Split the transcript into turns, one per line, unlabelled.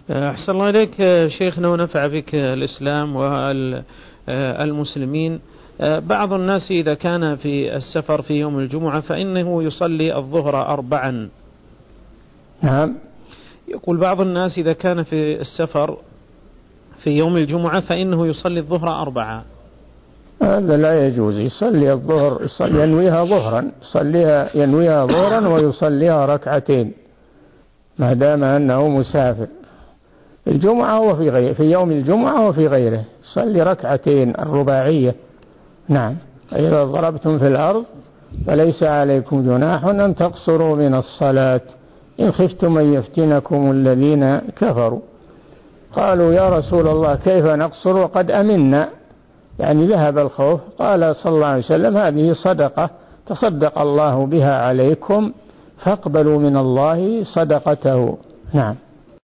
أحسن الله إليك شيخنا ونفع بك الإسلام والمسلمين. بعض الناس إذا كان في السفر في يوم الجمعة فإنه يصلي الظهر 4.
نعم.
يقول بعض الناس إذا كان في السفر في يوم الجمعة فإنه يصلي الظهر 4.
هذا لا يجوز. يصلي الظهر ينويها ظهرا، ينويها ظهرا ويصليها ركعتين ما دام أنه مسافر الجمعة وفي غيره، في يوم الجمعة وفي غيره صلي ركعتين الرباعية. نعم. إذا ضربتم في الأرض فليس عليكم جناح أن تقصروا من الصلاة إن خفتم أن يفتنكم الذين كفروا. قالوا يا رسول الله كيف نقصر وقد أمنا، يعني ذهب الخوف. قال صلى الله عليه وسلم هذه صدقة تصدق الله بها عليكم فاقبلوا من الله صدقته. نعم.